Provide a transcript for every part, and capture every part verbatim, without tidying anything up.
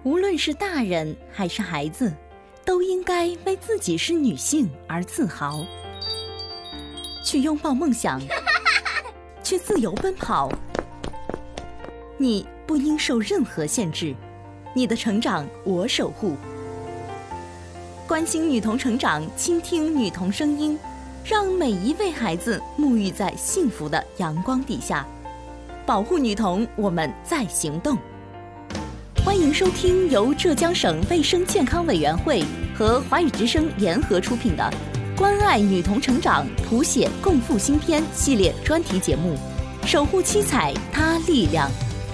无论是大人还是孩子，都应该为自己是女性而自豪，去拥抱梦想，去自由奔跑。你不应受任何限制，你的成长我守护。关心女童成长，倾听女童声音，让每一位孩子沐浴在幸福的阳光底下。保护女童，我们在行动。欢迎收听由浙江省卫生健康委员会和华语之声联合出品的《关爱女童成长，谱写共赴新篇》系列专题节目《守护七彩她力量》。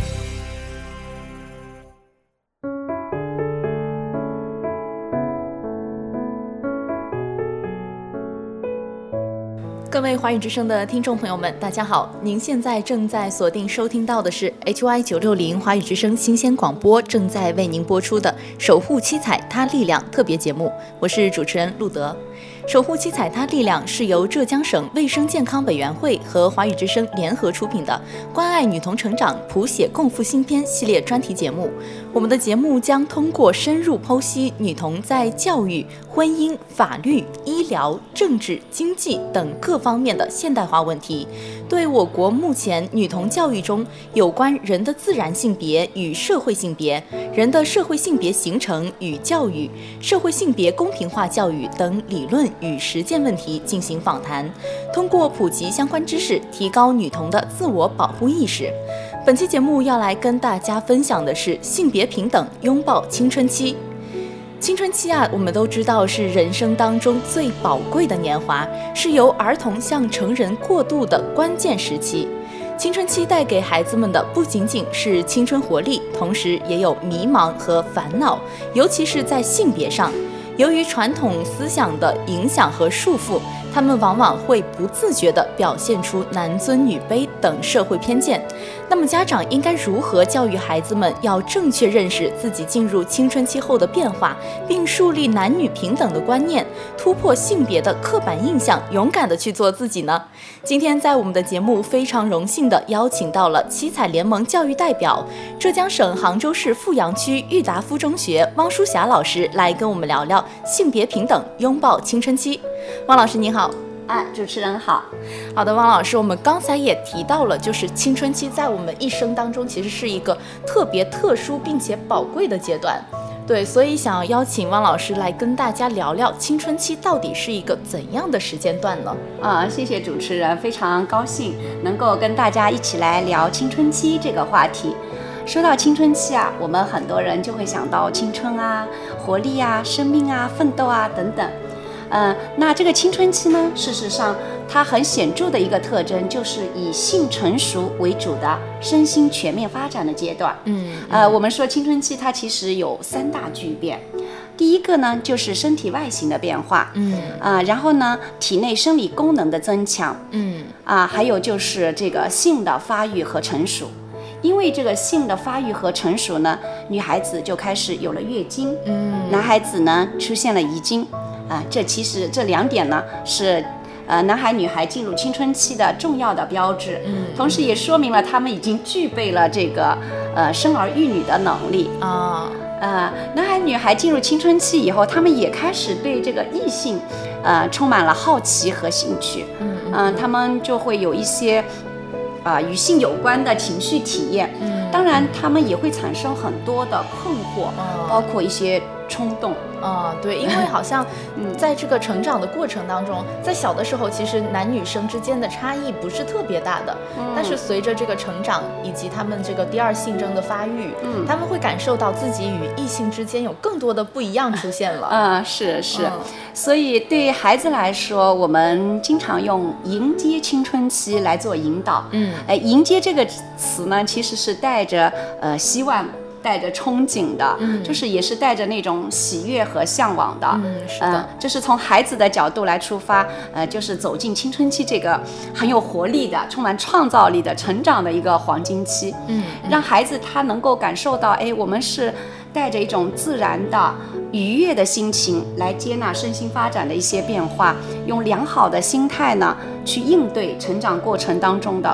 各位华语之声的听众朋友们，大家好！您现在正在锁定收听到的是 H Y 九六零华语之声新鲜广播正在为您播出的《守护七彩她力量》特别节目，我是主持人陆德。守护七彩她力量是由浙江省卫生健康委员会和华语之声联合出品的关爱女童成长，谱写共赴新篇系列专题节目。我们的节目将通过深入剖析女童在教育、婚姻、法律、医疗、政治、经济等各方面的现代化问题，对我国目前女童教育中有关人的自然性别与社会性别、人的社会性别形成与教育、社会性别公平化教育等理论与实践问题进行访谈，通过普及相关知识，提高女童的自我保护意识。本期节目要来跟大家分享的是性别平等，拥抱青春期。青春期啊，我们都知道是人生当中最宝贵的年华，是由儿童向成人过渡的关键时期。青春期带给孩子们的不仅仅是青春活力，同时也有迷茫和烦恼，尤其是在性别上。由于传统思想的影响和束缚，他们往往会不自觉地表现出男尊女卑等社会偏见。那么家长应该如何教育孩子们要正确认识自己进入青春期后的变化，并树立男女平等的观念，突破性别的刻板印象，勇敢地去做自己呢？今天在我们的节目非常荣幸地邀请到了七彩联盟教育代表、浙江省杭州市富阳区郁达夫中学汪淑霞老师来跟我们聊聊性别平等，拥抱青春期。汪老师您好。 啊，主持人好。 好的，汪老师，我们刚才也提到了，就是青春期在我们一生当中其实是一个特别特殊并且宝贵的阶段。对，所以想邀请汪老师来跟大家聊聊青春期到底是一个怎样的时间段呢？ 啊，谢谢主持人，非常高兴能够跟大家一起来聊青春期这个话题。说到青春期啊，我们很多人就会想到青春啊、活力啊、生命啊、奋斗啊等等。呃，那这个青春期呢，事实上它很显著的一个特征就是以性成熟为主的身心全面发展的阶段。嗯，呃，我们说青春期它其实有三大巨变。第一个呢，就是身体外形的变化。嗯，啊、呃，然后呢，体内生理功能的增强。嗯，啊、呃，还有就是这个性的发育和成熟。因为这个性的发育和成熟呢，女孩子就开始有了月经。嗯，男孩子呢出现了遗精。啊，这其实这两点呢是，呃，男孩女孩进入青春期的重要的标志，嗯，同时也说明了他们已经具备了这个呃生儿育女的能力啊。呃，男孩女孩进入青春期以后，他们也开始对这个异性，呃，充满了好奇和兴趣，嗯嗯、呃，他们就会有一些，啊、呃，与性有关的情绪体验，嗯，当然他们也会产生很多的困惑，嗯、包括一些冲动。 啊、嗯，对，因为好像在这个成长的过程当中，在小的时候，其实男女生之间的差异不是特别大的，嗯、但是随着这个成长以及他们这个第二性征的发育，嗯，他们会感受到自己与异性之间有更多的不一样出现了。 啊、嗯，是是、嗯，所以对孩子来说，我们经常用迎接青春期来做引导。嗯，哎，迎接这个词呢，其实是带着呃希望。带着憧憬的，嗯，就是也是带着那种喜悦和向往的， 嗯，是的， 呃，这是从孩子的角度来出发，呃，就是走进青春期这个很有活力的、充满创造力的成长的一个黄金期，嗯，让孩子他能够感受到，哎，我们是带着一种自然的、愉悦的心情来接纳身心发展的一些变化，用良好的心态呢去应对成长过程当中的困惑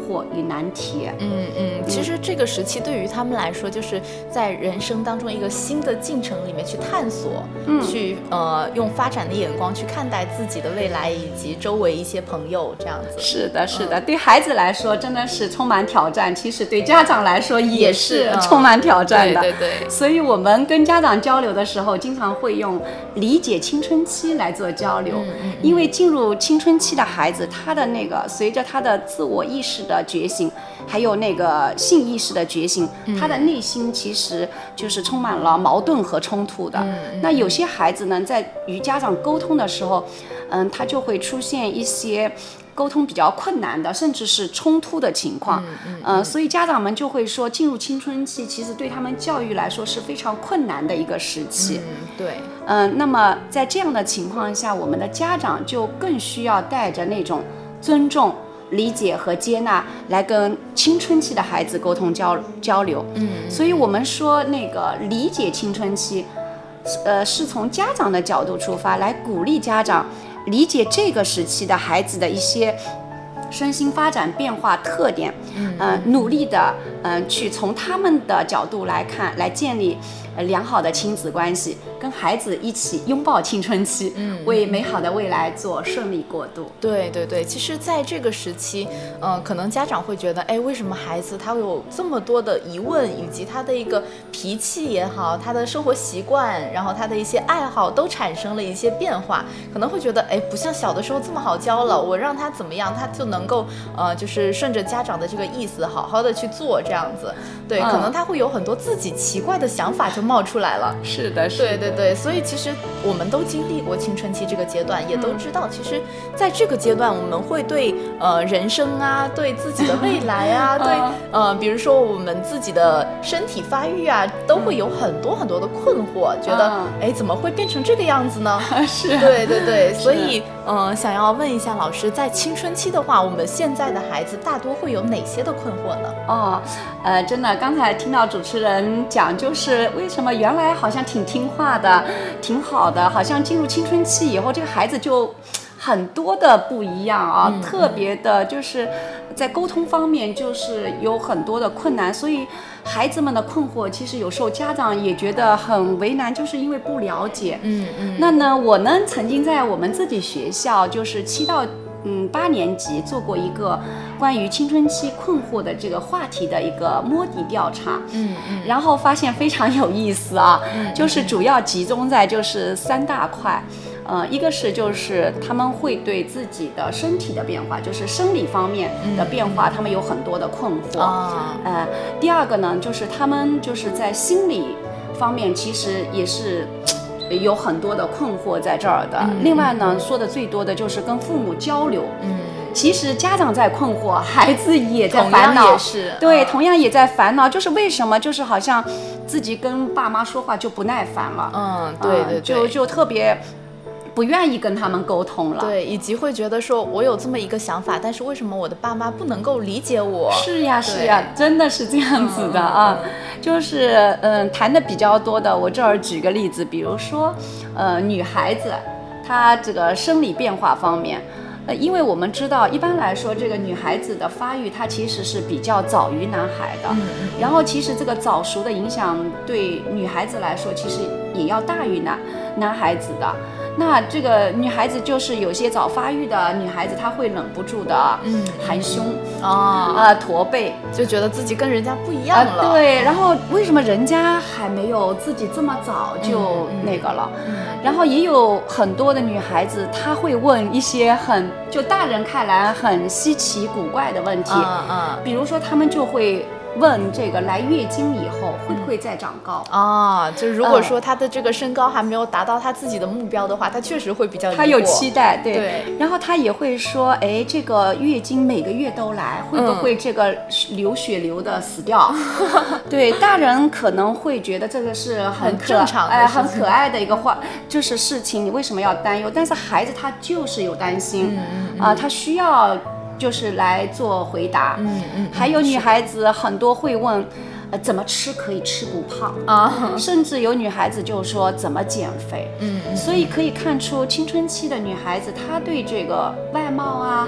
惑与难题。 嗯嗯，其实这个时期对于他们来说，就是在人生当中一个新的进程里面去探索，嗯，去呃用发展的眼光去看待自己的未来以及周围一些朋友这样子。 是的，是的，嗯、对孩子来说真的是充满挑战，其实对家长来说也是充满挑战的。 嗯、对对对。 所以我们跟家长交流的时候，经常会用理解青春期来做交流，嗯嗯嗯、因为进入青春期的孩子，他的那个随着他的自我意识的觉醒，还有那个性意识的觉醒，嗯、他的内心其实就是充满了矛盾和冲突的。嗯嗯、那有些孩子呢，在与家长沟通的时候，嗯，他就会出现一些沟通比较困难的，甚至是冲突的情况。嗯嗯嗯、呃，所以家长们就会说，进入青春期其实对他们教育来说是非常困难的一个时期。 嗯，对。 嗯、呃，那么在这样的情况下，我们的家长就更需要带着那种尊重、理解和接纳来跟青春期的孩子沟通交交流。嗯，所以我们说那个理解青春期，呃，是从家长的角度出发，来鼓励家长理解这个时期的孩子的一些身心发展变化特点，嗯、呃，努力的，嗯、呃，去从他们的角度来看，来建立呃良好的亲子关系，跟孩子一起拥抱青春期，嗯，为美好的未来做顺利过渡。 对对对，其实在这个时期，呃，可能家长会觉得，哎，为什么孩子他会有这么多的疑问，以及他的一个脾气也好，他的生活习惯，然后他的一些爱好都产生了一些变化，可能会觉得，哎，不像小的时候这么好教了，我让他怎么样，他就能够，呃，就是顺着家长的这个意思，好好的去做这样子。对，嗯、可能他会有很多自己奇怪的想法就冒出来了。 是的，是的。 对对对，所以其实我们都经历过青春期这个阶段，也都知道，其实在这个阶段，我们会对呃人生啊，对自己的未来啊，对呃，比如说我们自己的身体发育啊，都会有很多很多的困惑，觉得哎怎么会变成这个样子呢？ 是， 对对对，所以嗯、呃，想要问一下老师，在青春期的话，我们现在的孩子大多会有哪些的困惑呢？ 哦，呃，真的，刚才听到主持人讲，就是为什么原来好像挺听话的，挺好的，好像进入青春期以后，这个孩子就很多的不一样啊，嗯、特别的就是在沟通方面就是有很多的困难，所以孩子们的困惑，其实有时候家长也觉得很为难，就是因为不了解。嗯嗯。那呢，我呢曾经在我们自己学校，就是七到嗯八年级做过一个关于青春期困惑的这个话题的一个摸底调查。嗯嗯。然后发现非常有意思啊，嗯、就是主要集中在就是三大块。呃，一个是就是他们会对自己的身体的变化，就是生理方面的变化，嗯、他们有很多的困惑。啊、呃，第二个呢，就是他们就是在心理方面其实也是有很多的困惑在这儿的。嗯、另外呢，说的最多的就是跟父母交流。嗯。其实家长在困惑，孩子也在烦恼， 同样也是对，嗯、同样也在烦恼，就是为什么，就是好像自己跟爸妈说话就不耐烦了。 嗯，对对对， 就就特别不愿意跟他们沟通了， 对，以及会觉得说我有这么一个想法，但是为什么我的爸妈不能够理解我？ 是呀是呀，真的是这样子的啊。嗯嗯嗯、就是嗯谈的比较多的，我这儿举个例子，比如说呃女孩子她这个生理变化方面。呃，因为我们知道，一般来说，这个女孩子的发育，它其实是比较早于男孩的。嗯嗯、然后，其实这个早熟的影响对女孩子来说，其实也要大于男男孩子的。那这个女孩子就是有些早发育的女孩子，她会忍不住的含胸啊、嗯呃、驼背， 就觉得自己跟人家不一样了。 呃、对，然后为什么人家还没有自己这么早就那个了？嗯嗯、然后也有很多的女孩子，她会问一些很就大人看来很稀奇古怪的问题，嗯嗯、比如说他们就会问这个来月经以后会不会再长高啊？就如果说他的这个身高还没有达到他自己的目标的话，他确实会比较疑惑， 他有期待，对。 对， 然后他也会说，哎，这个月经每个月都来，会不会这个流血流的死掉？嗯、对，大人可能会觉得这个是很很正常的， 哎，很可爱的一个话，就是事情，你为什么要担忧？但是孩子他就是有担心，嗯嗯嗯、啊，他需要。就是来做回答，嗯嗯，还有女孩子很多会问，呃，怎么吃可以吃不胖啊？甚至有女孩子就说怎么减肥，嗯，所以可以看出青春期的女孩子，她对这个外貌啊，嗯、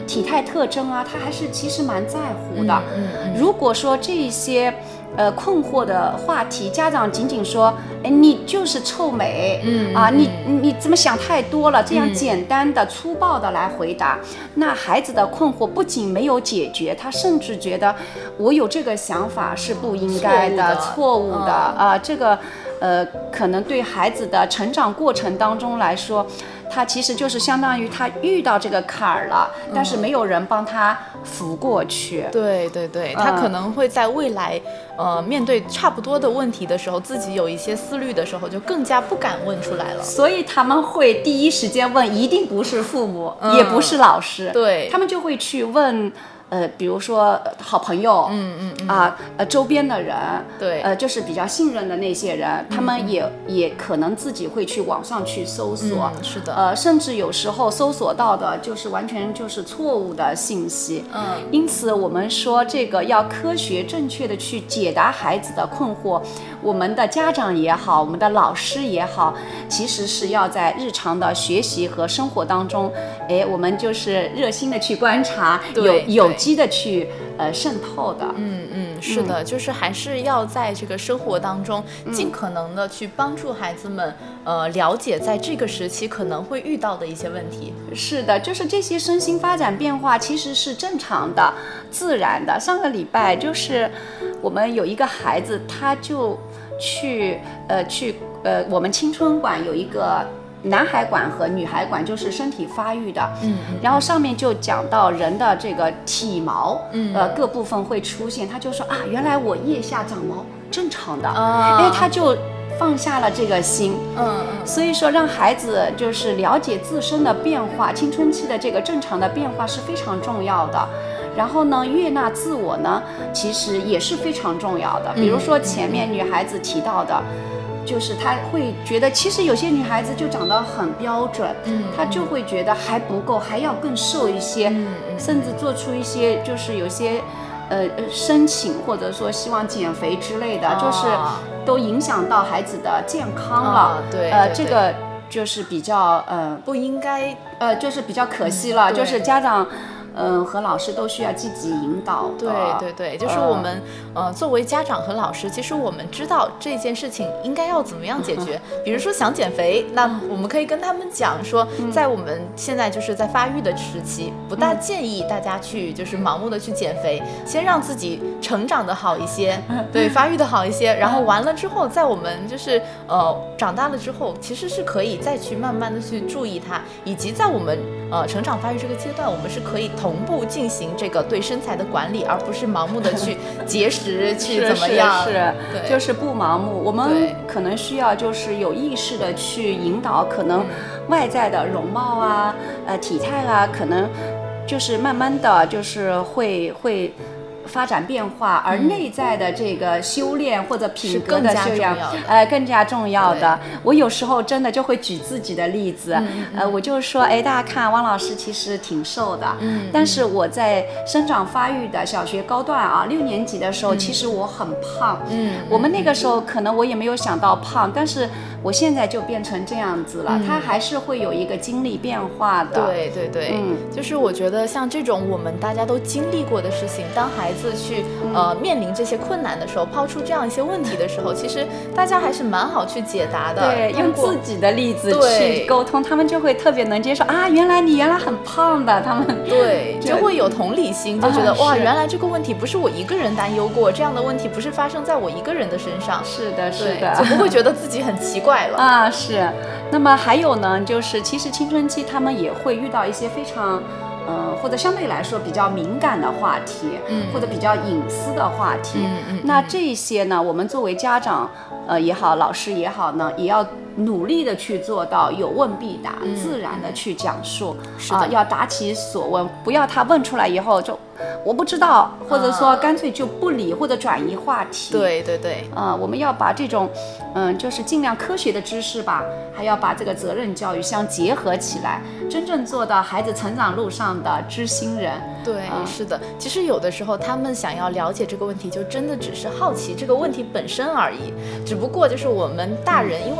体态特征啊，他还是其实蛮在乎的。 嗯嗯嗯、 如果说这些呃困惑的话题，家长仅仅说，哎，你就是臭美， 嗯啊， 嗯你你怎么想太多了？这样简单的、嗯、粗暴的来回答，那孩子的困惑不仅没有解决，他甚至觉得我有这个想法是不应该的、错误的, 错误的、嗯、啊，这个呃，可能对孩子的成长过程当中来说，他其实就是相当于他遇到这个坎儿了，嗯、但是没有人帮他扶过去。 对对对，他可能会在未来。呃，面对差不多的问题的时候，自己有一些思虑的时候，就更加不敢问出来了。 所以他们会第一时间问，一定不是父母，嗯、也不是老师， 对， 他们就会去问。呃，比如说好朋友， 嗯嗯嗯啊，呃，周边的人， 对， 呃，就是比较信任的那些人，嗯、他们也也可能自己会去网上去搜索， 嗯、是的， 呃，甚至有时候搜索到的就是完全就是错误的信息， 嗯， 因此我们说这个要科学正确的去解答孩子的困惑，我们的家长也好，我们的老师也好，其实是要在日常的学习和生活当中，哎，我们就是热心的去观察，有有机的去呃渗透的。 嗯嗯，是的，嗯、就是还是要在这个生活当中尽可能的去帮助孩子们、嗯、呃了解在这个时期可能会遇到的一些问题。 是的，就是这些身心发展变化其实是正常的、自然的。上个礼拜就是我们有一个孩子，他就去呃去呃我们青春馆有一个。男孩馆和女孩馆就是身体发育的， 嗯， 然后上面就讲到人的这个体毛， 嗯， 呃，各部分会出现，他就说啊，原来我腋下长毛正常的， 啊， 哎，他就放下了这个心， 嗯嗯，所以说让孩子就是了解自身的变化，青春期的这个正常的变化是非常重要的。然后呢，悦纳自我呢，其实也是非常重要的。比如说前面女孩子提到的。就是她会觉得，其实有些女孩子就长得很标准， 嗯， 她就会觉得还不够，还要更瘦一些， 嗯， 甚至做出一些就是有些，呃，申请或者说希望减肥之类的， 哦、 就是都影响到孩子的健康了。 哦、对， 呃， 对这个就是比较呃不应该， 呃，就是比较可惜了， 嗯、 就是家长。嗯，和老师都需要积极引导的。 对对对，就是我们、呃，作为家长和老师，其实我们知道这件事情应该要怎么样解决。嗯、比如说想减肥，那我们可以跟他们讲说， 嗯、 在我们现在就是在发育的时期，不大建议大家去就是盲目的去减肥，嗯、先让自己成长的好一些，对，发育的好一些，然后完了之后，在我们就是呃长大了之后，其实是可以再去慢慢的去注意它，以及在我们呃成长发育这个阶段，我们是可以同步进行这个对身材的管理，而不是盲目的去节食去怎么样？ 是是是，对，就是不盲目。我们可能需要就是有意识的去引导，可能外在的容貌啊、呃体态啊，可能就是慢慢的就是会会。发展变化，而内在的这个修炼或者品格的修养，呃，更加重要的。我有时候真的就会举自己的例子， 嗯、 呃，我就说，哎，大家看，汪老师其实挺瘦的， 嗯， 但是我在生长发育的小学高段啊，六年级的时候， 嗯、 其实我很胖， 嗯， 我们那个时候可能我也没有想到胖，但是我现在就变成这样子了， 嗯、 它还是会有一个经历变化的。 对对对， 嗯， 就是我觉得像这种我们大家都经历过的事情，当孩子去呃面临这些困难的时候，抛出这样一些问题的时候，其实大家还是蛮好去解答的。 对，用自己的例子去沟通，他们就会特别能接受啊，原来你原来很胖的，他们对就会有同理心，就觉得、 啊、 哇，原来这个问题不是我一个人担忧过，这样的问题不是发生在我一个人的身上。 是的，是的， 就不会觉得自己很奇怪了啊。是，那么还有呢，就是其实青春期他们也会遇到一些非常。呃，或者相对来说比较敏感的话题， 嗯， 或者比较隐私的话题， 嗯嗯， 那这些呢，我们作为家长，呃也好，老师也好呢，也要努力的去做到有问必答， 嗯、 自然的去讲述， 啊、 呃，要答其所问，不要他问出来以后就我不知道，或者说干脆就不理、啊、或者转移话题。 对对对， 呃，我们要把这种，嗯、呃，就是尽量科学的知识吧，还要把这个责任教育相结合起来，真正做到孩子成长路上的知心人。 对、嗯，是的。其实有的时候他们想要了解这个问题，就真的只是好奇这个问题本身而已。只不过就是我们大人因为知道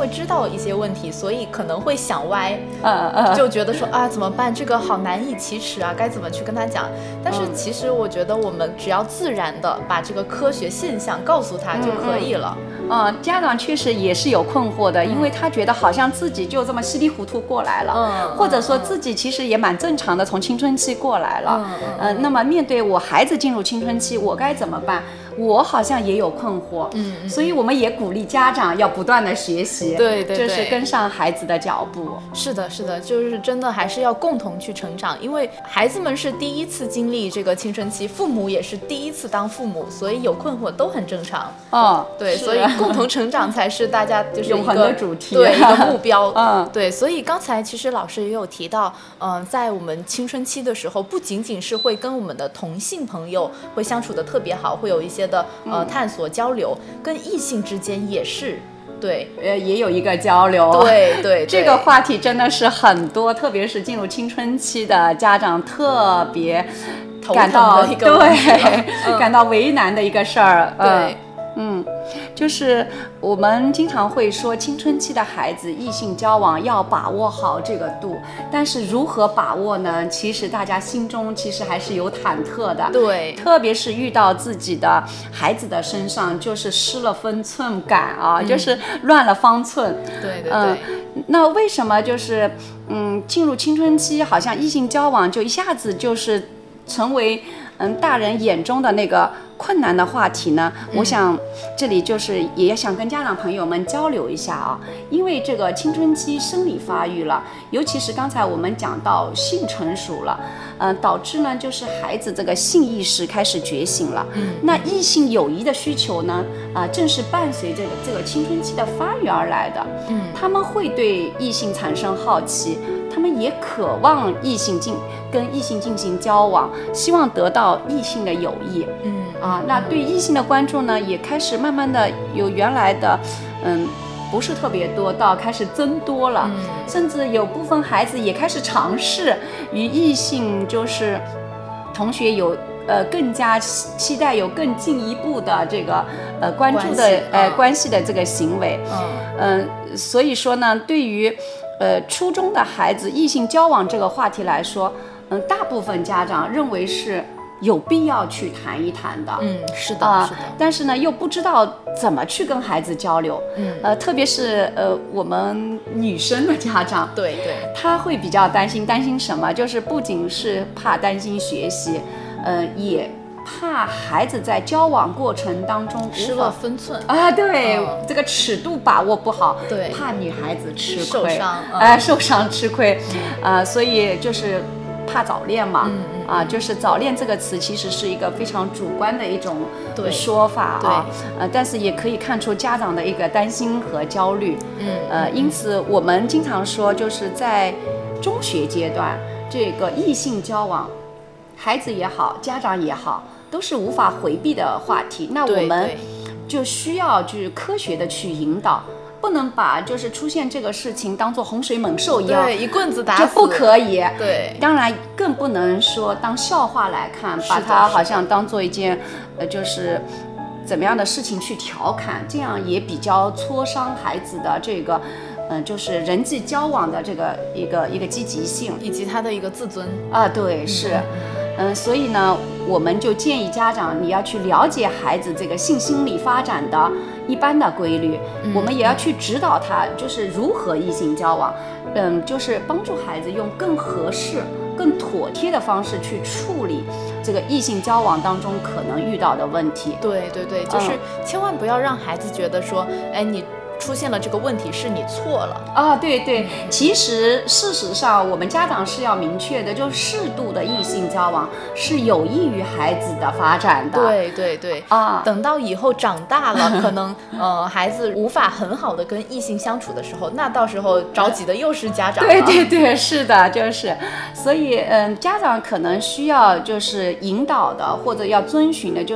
到一些问题，所以可能会想歪， 嗯嗯， 就觉得说啊怎么办，这个好难以启齿啊，该怎么去跟他讲。但是其实我觉得我们只要自然的把这个科学现象告诉他就可以了。 嗯，嗯家长确实也是有困惑的，因为他觉得好像自己就这么稀里糊涂过来了， 嗯， 或者说自己其实也蛮正常的从青春期过来了， 嗯嗯、 呃，那么面对我孩子进入青春期，我该怎么办？我好像也有困惑， 嗯，嗯所以我们也鼓励家长要不断的学习， 对对对， 就是跟上孩子的脚步。 是的，是的，就是真的还是要共同去成长，因为孩子们是第一次经历这个青春期，父母也是第一次当父母，所以有困惑都很正常。 哦， 对，所以共同成长才是大家就是一个永恒的主题， 对一个目标。 嗯， 对，所以刚才其实老师也有提到，嗯、呃，在我们青春期的时候，不仅仅是会跟我们的同性朋友会相处的特别好，会有一些的呃探索交流，跟异性之间也是。对， 呃，也有一个交流。 对 对, 对， 这个话题真的是很多，特别是进入青春期的家长特别感到头疼的一个问题， 对、 嗯， 感到为难的一个事儿。 对。 呃嗯，就是我们经常会说，青春期的孩子异性交往要把握好这个度，但是如何把握呢？其实大家心中其实还是有忐忑的。 对， 特别是遇到自己的孩子的身上，就是失了分寸感啊，嗯、就是乱了方寸。 对对对。 嗯、那为什么就是嗯，进入青春期，好像异性交往就一下子就是成为嗯大人眼中的那个困难的话题呢？ 嗯、 我想这里就是也想跟家长朋友们交流一下啊，因为这个青春期生理发育了，尤其是刚才我们讲到性成熟了，嗯、呃，导致呢就是孩子这个性意识开始觉醒了。 嗯， 那异性友谊的需求呢，啊、呃，正是伴随这个这个青春期的发育而来的。 嗯，他们会对异性产生好奇，他们也渴望异性进跟异性进行交往，希望得到异性的友谊。 嗯。 啊，那对异性的关注呢，也开始慢慢的由原来的，嗯，不是特别多，到开始增多了， 嗯、 甚至有部分孩子也开始尝试与异性就是同学有呃更加期待有更进一步的这个呃关注的关呃、 嗯、 关系的这个行为， 嗯、 呃，所以说呢，对于呃初中的孩子异性交往这个话题来说，嗯、呃，大部分家长认为是有必要去谈一谈的。 嗯，是的， 啊、 是的。 但是呢，又不知道怎么去跟孩子交流。 嗯， 呃，特别是呃我们女生的家长， 对对， 他会比较担心，担心什么？就是不仅是怕担心学习，呃，也怕孩子在交往过程当中失了分寸啊，对、 嗯， 这个尺度把握不好， 对， 怕女孩子吃亏， 受伤， 哎、呃，受伤吃亏，啊、呃，所以就是怕早恋嘛， 嗯嗯啊，就是早恋这个词其实是一个非常主观的一种说法啊，呃，但是也可以看出家长的一个担心和焦虑， 嗯， 呃，因此我们经常说，就是在中学阶段，这个异性交往，孩子也好，家长也好，都是无法回避的话题。那我们就需要去科学的去引导。不能把就是出现这个事情当做洪水猛兽一样， 对，一棍子打死， 就不可以。 对， 当然更不能说当笑话来看，把它好像当做一件，呃，就是怎么样的事情去调侃，这样也比较挫伤孩子的这个，嗯、呃，就是人际交往的这个一个一个积极性， 以及他的一个自尊啊，对，是。嗯，所以呢，我们就建议家长，你要去了解孩子这个性心理发展的一般的规律，嗯、我们也要去指导他，就是如何异性交往，嗯，就是帮助孩子用更合适、更妥帖的方式去处理这个异性交往当中可能遇到的问题。 对对对，就是千万不要让孩子觉得说，哎，你出现了这个问题是你错了啊，对对，其实事实上我们家长是要明确的，就是适度的异性交往是有益于孩子的发展的。 对对对啊， 等到以后长大了，可能呃孩子无法很好的跟异性相处的时候，那到时候着急的又是家长了。 对对对，是的，就是，所以嗯，家长可能需要就是引导的或者要遵循的，就是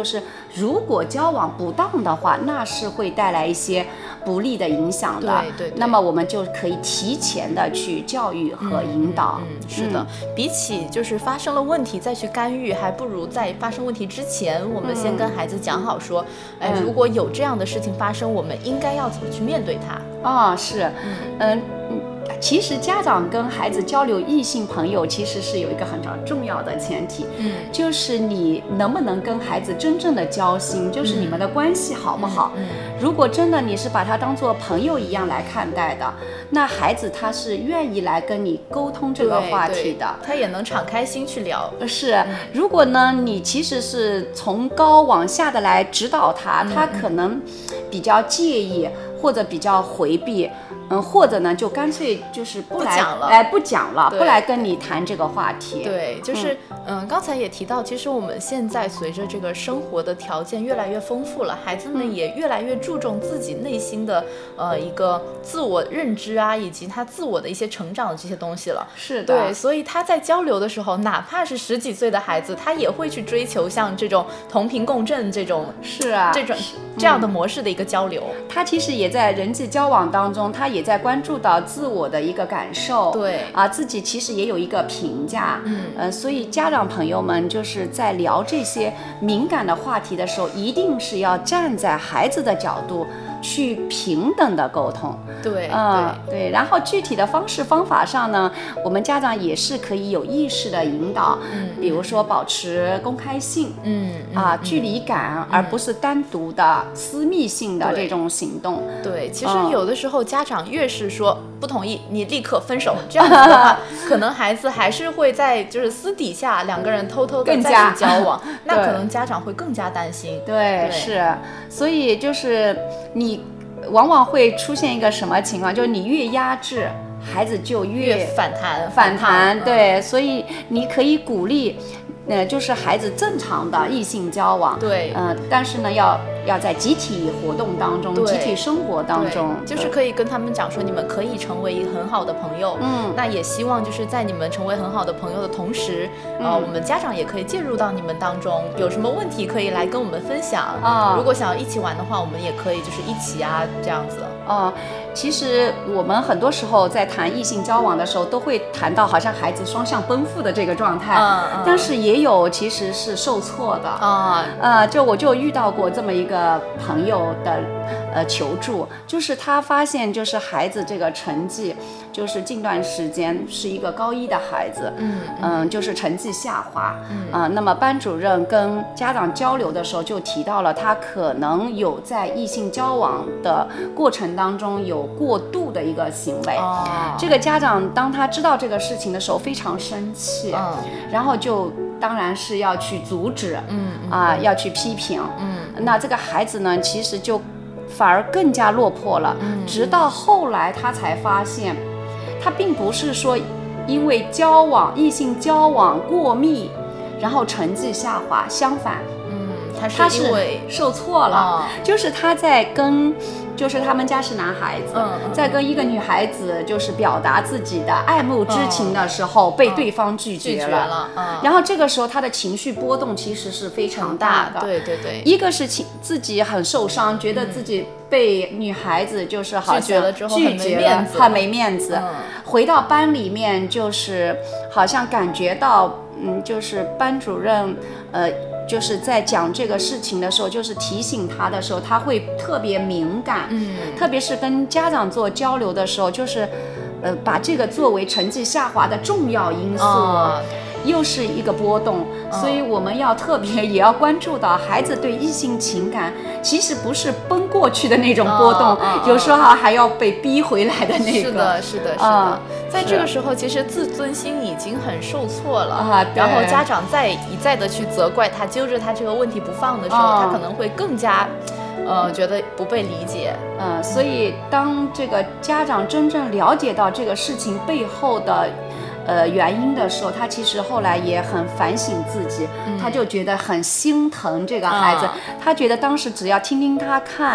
如果交往不当的话，那是会带来一些不利的影响的。 对对对。 那么我们就可以提前的去教育和引导。 嗯，嗯嗯是的、嗯。比起就是发生了问题再去干预，还不如在发生问题之前，我们先跟孩子讲好说，嗯、哎，如果有这样的事情发生，我们应该要怎么去面对它？ 啊、哦，是，嗯嗯。其实家长跟孩子交流异性朋友，其实是有一个很重要的前提，嗯，就是你能不能跟孩子真正的交心，就是你们的关系好不好？嗯，嗯如果真的你是把他当做朋友一样来看待的，那孩子他是愿意来跟你沟通这个话题的， 他也能敞开心去聊。 是，嗯、如果呢，你其实是从高往下的来指导他，他可能比较介意或者比较回避。嗯，或者呢，就干脆就是不来， 不讲了， 哎，不讲了，不来跟你谈这个话题。 对，就是嗯，刚才也提到，其实我们现在随着这个生活的条件越来越丰富了，孩子们也越来越注重自己内心的呃一个自我认知啊，以及他自我的一些成长的这些东西了。 是的， 对，所以他在交流的时候，哪怕是十几岁的孩子，他也会去追求像这种同频共振这种是啊这种这样的模式的一个交流。 嗯、他其实也在人际交往当中，他也在关注到自我的一个感受， 对啊，自己其实也有一个评价，嗯，呃，所以家长朋友们就是在聊这些敏感的话题的时候，一定是要站在孩子的角度去平等的沟通， 对， 嗯，对，对，然后具体的方式方法上呢，我们家长也是可以有意识的引导，嗯，比如说保持公开性，嗯，啊，嗯、距离感、嗯，而不是单独的私密性的这种行动。 对，其实有的时候家长越是说不同意，你立刻分手，这样子的话，可能孩子还是会在就是私底下两个人偷偷的再去交往，那可能家长会更加担心。 对，对是，所以就是你往往会出现一个什么情况，就是你越压制，孩子就越, 越反弹， 反弹。对、嗯，所以你可以鼓励。呃，就是孩子正常的异性交往， 对， 嗯、呃，但是呢，要要在集体活动当中，集体生活当中， 就是可以跟他们讲说，你们可以成为很好的朋友，嗯，那也希望就是在你们成为很好的朋友的同时，嗯、呃，我们家长也可以介入到你们当中，有什么问题可以来跟我们分享啊、嗯。如果想要一起玩的话，我们也可以就是一起啊，这样子。 哦、嗯，其实我们很多时候在谈异性交往的时候，都会谈到好像孩子双向奔赴的这个状态，嗯嗯，但是也有其实是受挫的啊，呃，就我就遇到过这么一个朋友的呃求助，就是他发现就是孩子这个成绩，就是近段时间是一个高一的孩子，嗯嗯，就是成绩下滑，嗯啊、呃，那么班主任跟家长交流的时候就提到了他可能有在异性交往的过程当中有过度的一个行为，哦，这个家长当他知道这个事情的时候非常生气，嗯，然后就当然是要去阻止，嗯啊、呃，要去批评，嗯，那这个孩子呢，其实就反而更加落魄了，嗯，直到后来他才发现，他并不是说因为交往异性交往过密，然后成绩下滑，相反， 嗯，他是因为受挫了，哦，就是他在跟。就是他们家是男孩子，嗯嗯，在跟一个女孩子就是表达自己的爱慕之情的时候，嗯，被对方拒绝了，拒绝了，嗯，然后这个时候他的情绪波动其实是非常大的， 对对对， 一个是情自己很受伤，觉得自己被女孩子就是好像拒绝了之后拒绝了，很没面子，嗯，回到班里面就是好像感觉到，嗯，就是班主任，呃。就是在讲这个事情的时候，就是提醒他的时候，他会特别敏感，嗯，特别是跟家长做交流的时候，就是，呃，把这个作为成绩下滑的重要因素，哦，又是一个波动，哦，所以我们要特别也要关注到孩子对异性情感，其实不是奔过去的那种波动，哦，有时候还要被逼回来的那个， 是的，是的，是的。嗯，在这个时候，其实自尊心已经很受挫了， 啊， 然后家长再一再的去责怪他，揪着他这个问题不放的时候，哦，他可能会更加，呃，觉得不被理解。 嗯，所以当这个家长真正了解到这个事情背后的，呃，原因的时候，他其实后来也很反省自己，嗯，他就觉得很心疼这个孩子，啊，他觉得当时只要听听他看。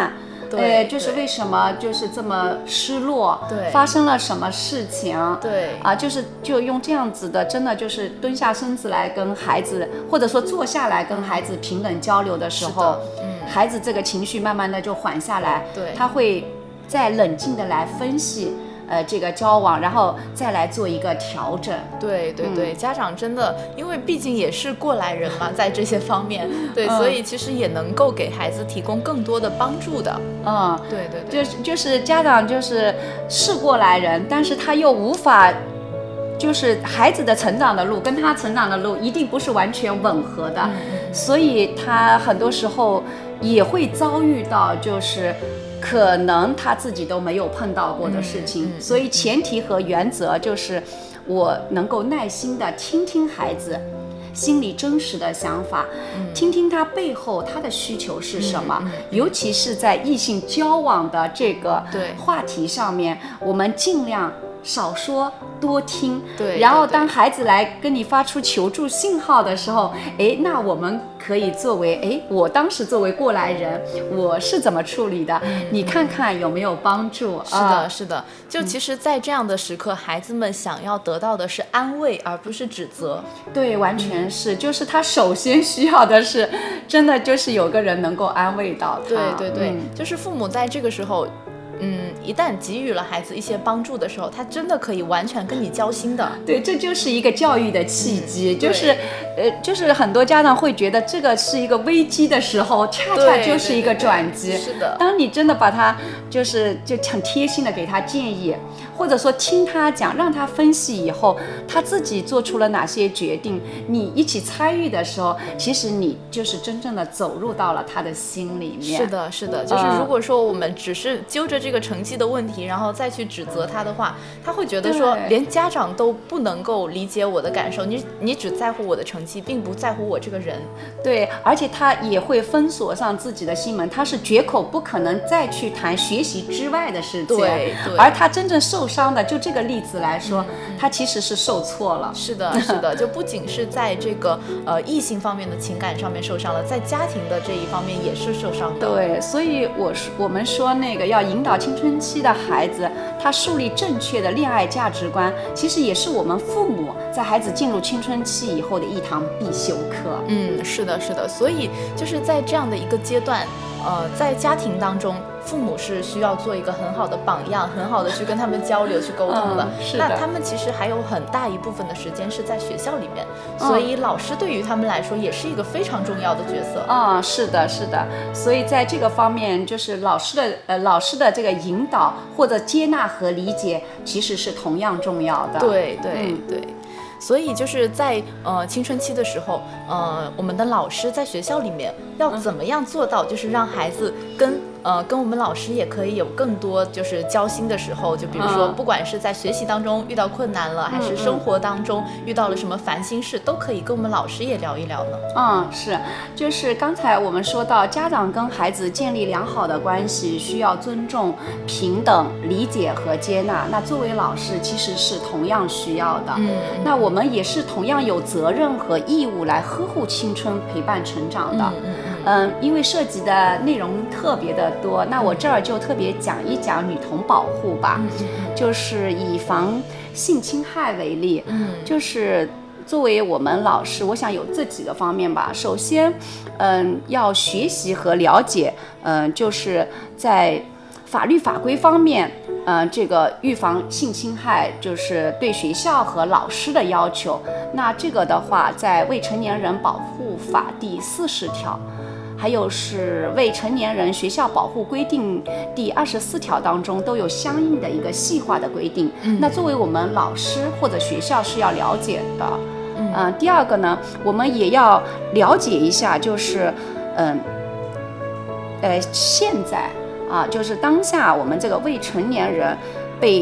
对， 呃，就是为什么就是这么失落， 对， 发生了什么事情， 对， 啊，就是就用这样子的，真的就是蹲下身子来跟孩子，或者说坐下来跟孩子平等交流的时候， 嗯， 孩子这个情绪慢慢的就缓下来， 对， 他会再冷静的来分析。呃，这个交往，然后再来做一个调整。 对对对、嗯，家长真的，因为毕竟也是过来人嘛，在这些方面，对、嗯，所以其实也能够给孩子提供更多的帮助的。 嗯， 对对对， 就是就是家长就是是过来人，但是他又无法，就是孩子的成长的路跟他成长的路一定不是完全吻合的， 嗯、 所以他很多时候也会遭遇到就是。可能他自己都没有碰到过的事情、嗯嗯、所以前提和原则就是我能够耐心的听听孩子心里真实的想法、嗯、听听他背后他的需求是什么、嗯嗯、尤其是在异性交往的这个话题上面，我们尽量少说多听， 对， 然后当孩子来跟你发出求助信号的时候，哎，那我们可以作为，哎，我当时作为过来人，我是怎么处理的？嗯、你看看有没有帮助？ 是的，啊、是的。就其实，在这样的时刻、嗯，孩子们想要得到的是安慰，而不是指责。 对，完全是，嗯、就是他首先需要的是，真的就是有个人能够安慰到他。 对对对、 嗯， 就是父母在这个时候。嗯，一旦给予了孩子一些帮助的时候，他真的可以完全跟你交心的。 对，这就是一个教育的契机，嗯、就是，呃，就是很多家长会觉得这个是一个危机的时候，恰恰就是一个转机。 对对对对，是的， 当你真的把他就是就很贴心的给他建议，或者说听他讲，让他分析以后，他自己做出了哪些决定，你一起参与的时候，其实你就是真正的走入到了他的心里面。 是的，是的，就是如果说我们只是揪着这个成绩的问题，然后再去指责他的话，他会觉得说连家长都不能够理解我的感受，你你只在乎我的成绩，并不在乎我这个人。 对，而且他也会封锁上自己的心门，他是绝口不可能再去谈学习之外的事情。 对，对， 而他真正受伤的，就这个例子来说，嗯、他其实是受挫了。 是的，是的，就不仅是在这个呃异性方面的情感上面受伤了，在家庭的这一方面也是受伤的。 对，所以我我们说那个要引导青春期的孩子，他树立正确的恋爱价值观，其实也是我们父母在孩子进入青春期以后的一堂必修课。 嗯，是的，是的，所以就是在这样的一个阶段，呃，在家庭当中，父母是需要做一个很好的榜样，很好的去跟他们交流、去沟通的。 嗯、是的。 那他们其实还有很大一部分的时间是在学校里面，嗯、所以老师对于他们来说也是一个非常重要的角色。 啊、嗯，是的，是的。所以在这个方面，就是老师的呃老师的这个引导或者接纳和理解，其实是同样重要的。 对对、 嗯、 对。所以就是在呃青春期的时候，呃，我们的老师在学校里面要怎么样做到，就是让孩子跟呃跟我们老师也可以有更多就是交心的时候，就比如说不管是在学习当中遇到困难了，还是生活当中遇到了什么烦心事，都可以跟我们老师也聊一聊呢。 嗯，是，就是刚才我们说到，家长跟孩子建立良好的关系，需要尊重、平等、理解和接纳。那作为老师，其实是同样需要的。 嗯， 那我们也是同样有责任和义务来呵护青春、陪伴成长的。 嗯嗯嗯。 嗯，因为涉及的内容特别的多，那我这儿就特别讲一讲女童保护吧。 嗯嗯嗯， 就是以防性侵害为例。 嗯， 就是作为我们老师，我想有这几个方面吧。首先，嗯，要学习和了解，嗯，就是在法律法规方面，嗯，这个预防性侵害，就是对学校和老师的要求。那这个的话，在未成年人保护法第四十条。还有是未成年人学校保护规定第二十四条当中都有相应的一个细化的规定。 嗯， 那作为我们老师或者学校是要了解的。 嗯， 呃、第二个呢，我们也要了解一下，就是嗯 呃, 呃现在啊，就是当下我们这个未成年人被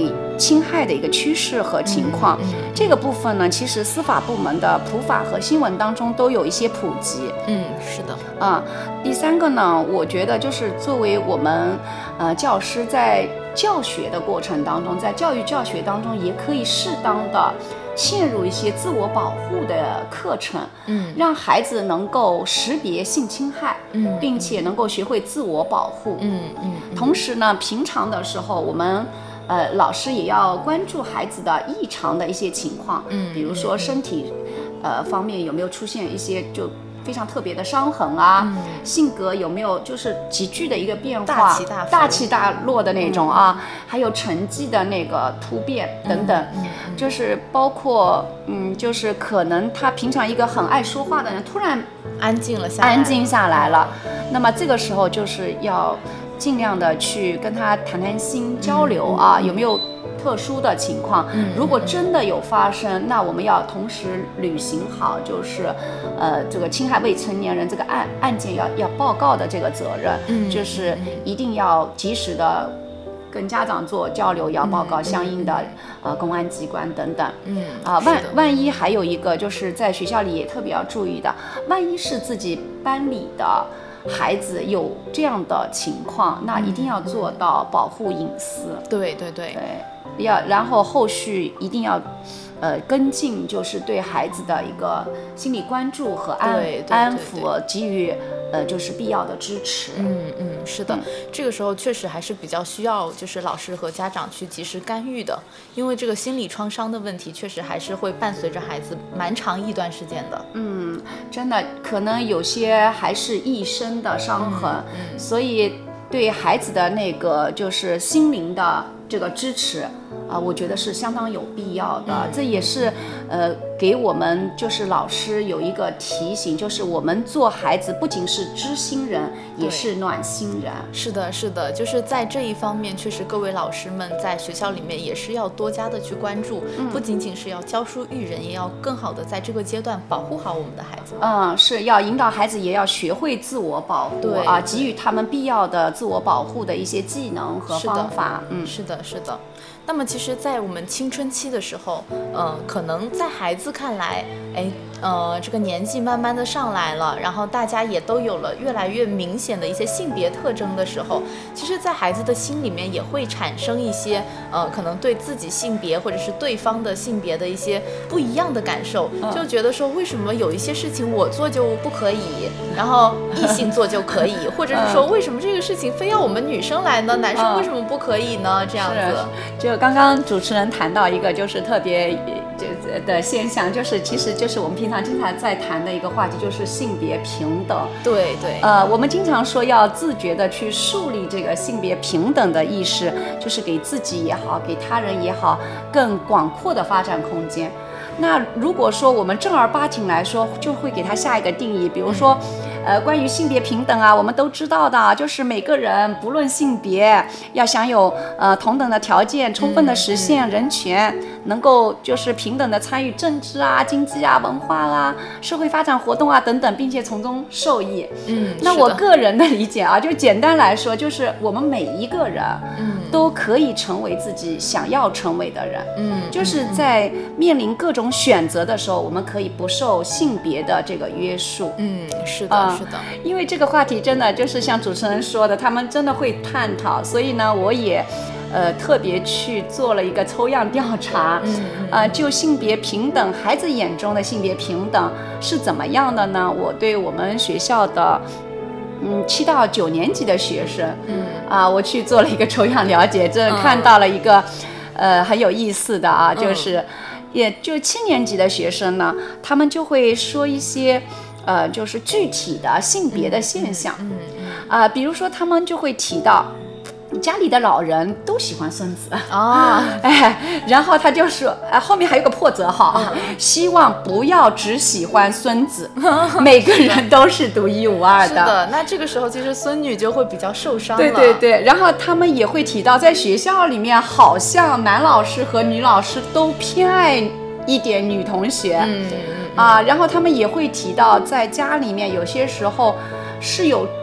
侵害的一个趋势和情况。 嗯嗯、 这个部分呢，其实司法部门的普法和新闻当中都有一些普及。 嗯，是的。 啊、嗯，第三个呢，我觉得就是作为我们呃教师在教学的过程当中，在教育教学当中，也可以适当的嵌入一些自我保护的课程， 嗯， 让孩子能够识别性侵害， 嗯， 并且能够学会自我保护， 嗯嗯。 同时呢，平常的时候我们呃老师也要关注孩子的异常的一些情况， 嗯， 比如说身体呃方面有没有出现一些就非常特别的伤痕啊、嗯，性格有没有就是急剧的一个变化， 大起大大起大落的那种啊，嗯、还有成绩的那个突变等等， 嗯嗯、 就是包括嗯，就是可能他平常一个很爱说话的人突然安静了下来， 安静下来了，那么这个时候就是要尽量的去跟他谈谈心交流啊， 嗯、 有没有特殊的情况， 嗯， 如果真的有发生，那我们要同时履行好，就是呃这个侵害未成年人这个案案件要要报告的这个责任， 嗯， 就是一定要及时的跟家长做交流，要报告相应的、嗯、呃公安机关等等， 嗯啊、呃、万万一还有一个就是在学校里也特别要注意的，万一是自己班里的孩子有这样的情况，那一定要做到保护隐私。 嗯、对对对对，要然后后续一定要，呃，跟进，就是对孩子的一个心理关注和安对对对对安抚，给予呃就是必要的支持。 嗯嗯，是的、嗯，这个时候确实还是比较需要就是老师和家长去及时干预的，因为这个心理创伤的问题确实还是会伴随着孩子蛮长一段时间的。 嗯，真的可能有些还是一生的伤痕， 嗯嗯、 所以对孩子的那个就是心灵的这个支持啊、呃，我觉得是相当有必要的。 嗯、 这也是呃给我们就是老师有一个提醒，就是我们做孩子不仅是知心人，也是暖心人。 是的，是的，就是在这一方面，确实各位老师们在学校里面也是要多加的去关注，嗯、不仅仅是要教书育人，也要更好的在这个阶段保护好我们的孩子。 嗯，是要引导孩子，也要学会自我保护， 对啊，给予他们必要的自我保护的一些技能和方法。 嗯，是的，是的。那么其实在我们青春期的时候，呃，可能在孩子看来，哎，呃，这个年纪慢慢的上来了，然后大家也都有了越来越明显的一些性别特征的时候，其实在孩子的心里面也会产生一些呃，可能对自己性别或者是对方的性别的一些不一样的感受，就觉得说为什么有一些事情我做就不可以，然后异性做就可以，或者是说为什么这个事情非要我们女生来呢？男生为什么不可以呢？这样子。 就刚刚主持人谈到一个就是特别的现象，就是其实就是我们平常经常在谈的一个话题，就是性别平等。 对对， 呃，我们经常说要自觉的去树立这个性别平等的意识，就是给自己也好，给他人也好，更广阔的发展空间。那如果说我们正儿八经来说，就会给他下一个定义，比如说。嗯呃，关于性别平等啊，我们都知道的，就是每个人不论性别，要享有呃同等的条件，充分的实现人权，嗯、能够就是平等的参与政治啊、经济啊、文化啦、社会发展活动啊等等，并且从中受益。 嗯， 那我个人的理解啊，就简单来说，就是我们每一个人，嗯，都可以成为自己想要成为的人。 嗯， 就是在面临各种选择的时候，我们可以不受性别的这个约束。 嗯，是的。 呃是的， 因为这个话题真的就是像主持人说的，他们真的会探讨，所以呢，我也，呃，特别去做了一个抽样调查， 嗯， 呃，就性别平等，孩子眼中的性别平等是怎么样的呢？我对我们学校的，嗯，七到九年级的学生， 嗯， 啊、呃，我去做了一个抽样了解，这看到了一个，嗯、呃，很有意思的啊，就是，嗯、也就七年级的学生呢，他们就会说一些。呃，就是具体的性别的现象， 嗯嗯啊、呃，比如说他们就会提到家里的老人都喜欢孙子啊， 哎，然后他就说，啊，后面还有个破折号，嗯、希望不要只喜欢孙子，每个人都是独一无二的。 是的，那这个时候其实孙女就会比较受伤了。 对对对，然后他们也会提到，在学校里面，好像男老师和女老师都偏爱一点女同学。 嗯。 啊，然后他们也会提到，在家里面有些时候是有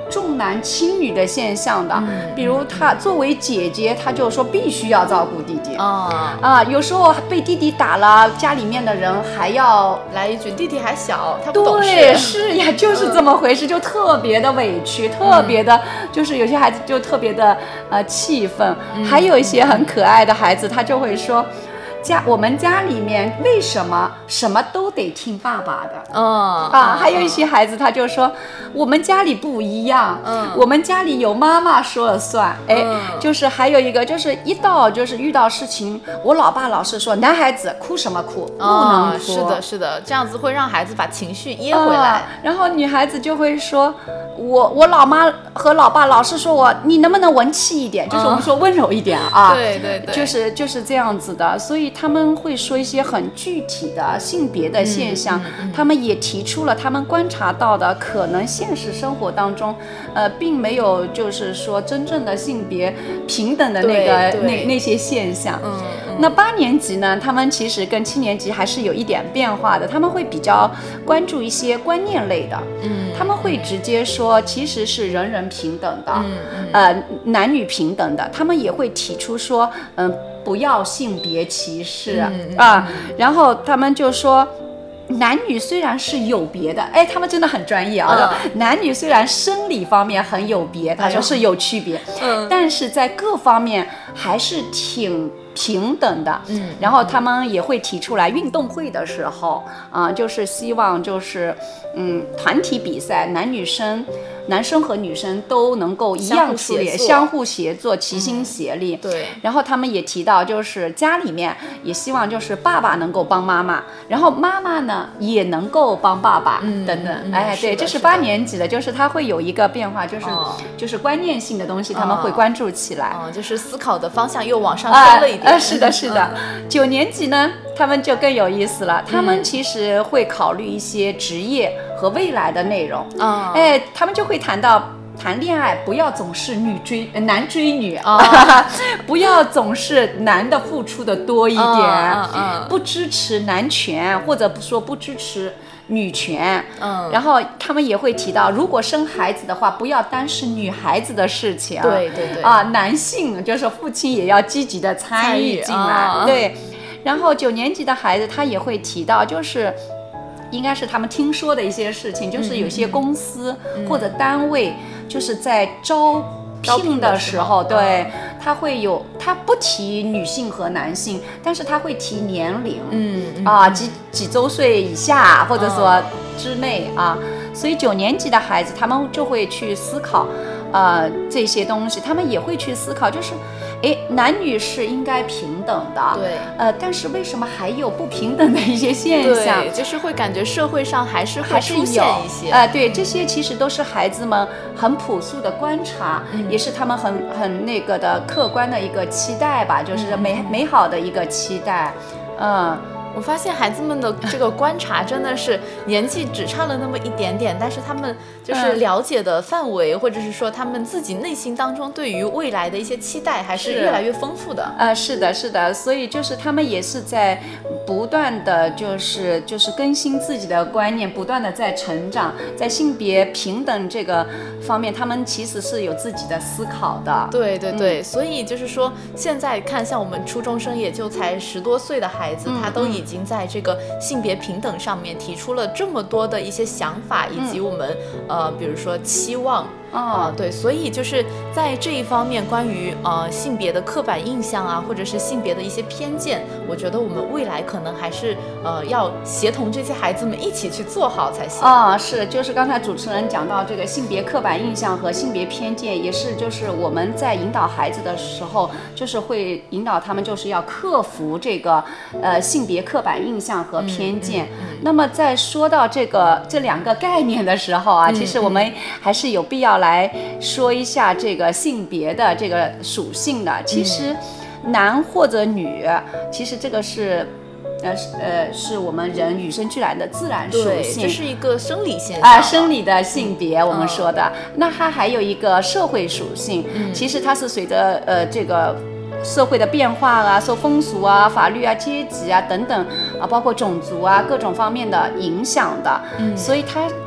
重男轻女的现象的，嗯、比如她作为姐姐，她就说必须要照顾弟弟啊、哦、啊，有时候被弟弟打了，家里面的人还要来一句弟弟还小，他不懂事。 对，是呀，就是这么回事，嗯、就特别的委屈，特别的，就是有些孩子就特别的呃气愤，嗯、还有一些很可爱的孩子，他就会说。家我们家里面为什么什么都得听爸爸的？嗯啊，还有一些孩子他就说，我们家里不一样，嗯，我们家里有妈妈说了算。哎，嗯、就是还有一个就是一到就是遇到事情，我老爸老是说，男孩子哭什么哭，不能哭。 是的，是的，这样子会让孩子把情绪噎回来。 啊、然后女孩子就会说，我我老妈和老爸老是说我，你能不能文气一点？就是我们说温柔一点啊。 对对对， 就是就是这样子的，所以。他们会说一些很具体的性别的现象，嗯嗯嗯、他们也提出了他们观察到的可能现实生活当中，呃，并没有就是说真正的性别平等的那个那那些现象。嗯嗯、那八年级呢，他们其实跟七年级还是有一点变化的，他们会比较关注一些观念类的，嗯、他们会直接说其实是人人平等的，嗯嗯、呃，男女平等的，他们也会提出说，嗯、呃。不要性别歧视、嗯、啊，嗯、然后他们就说，男女虽然是有别的，哎，他们真的很专业啊。嗯、男女虽然生理方面很有别，他说是有区别，嗯、但是在各方面还是挺平等的。嗯，然后他们也会提出来，运动会的时候啊、呃，就是希望就是嗯，团体比赛，男女生。男生和女生都能够一样出列，相互协作，齐心协力。嗯、对。然后他们也提到，就是家里面也希望就是爸爸能够帮妈妈，然后妈妈呢也能够帮爸爸，嗯、等等。嗯、哎，对，这是八年级的，就是他会有一个变化，就是、哦、就是观念性的东西，他们会关注起来。 哦，就是思考的方向又往上升了一点。 呃，呃是的，是的。嗯、九年级呢，他们就更有意思了，他们其实会考虑一些职业和未来的内容。嗯、哎，他们就会谈到谈恋爱不要总是女追男追女啊，哦、不要总是男的付出的多一点，嗯嗯、不支持男权或者说不支持女权。嗯，然后他们也会提到，如果生孩子的话，不要单是女孩子的事情。 对对对。 啊，男性就是父亲也要积极的参与进来。哦、对，然后九年级的孩子他也会提到，就是。应该是他们听说的一些事情，就是有些公司或者单位，就是在招聘的时候，对，他会有，他不提女性和男性，但是他会提年龄，嗯啊，几几周岁以下，或者说之内啊，所以九年级的孩子他们就会去思考，呃，这些东西，他们也会去思考，就是。哎，男女是应该平等的， 对， 呃，但是为什么还有不平等的一些现象？ 对，就是会感觉社会上还是会出现一些， 呃，对，这些其实都是孩子们很朴素的观察，嗯、也是他们很很那个的客观的一个期待吧，就是美、嗯、美好的一个期待，嗯。 我发现孩子们的这个观察真的是年纪只差了那么一点点，但是他们就是了解的范围，嗯、或者是说他们自己内心当中对于未来的一些期待还是越来越丰富的。 啊、呃，是的，是的，所以就是他们也是在不断的就是就是更新自己的观念，不断的在成长，在性别平等这个方面，他们其实是有自己的思考的。 对对对，嗯、所以就是说现在看像我们初中生也就才十多岁的孩子，嗯、他都已经已经在这个性别平等上面提出了这么多的一些想法，以及我们、嗯、呃，比如说期望。啊、呃，对，所以就是在这一方面，关于呃性别的刻板印象啊，或者是性别的一些偏见，我觉得我们未来可能还是呃要协同这些孩子们一起去做好才行。 啊、哦，是，就是刚才主持人讲到这个性别刻板印象和性别偏见，也是就是我们在引导孩子的时候，就是会引导他们就是要克服这个呃性别刻板印象和偏见。嗯嗯嗯、那么在说到这个这两个概念的时候啊，嗯、其实我们还是有必要来说一下这个性别的这个属性的。其实男或者女，其实这个是呃呃是我们人与生俱来的自然属性， 这是一个生理现象啊、呃，生理的性别、嗯、我们说的。那它还有一个社会属性，嗯、其实它是随着呃这个社会的变化啊，受风俗啊、法律啊、阶级啊等等啊，包括种族啊各种方面的影响的，嗯、所以它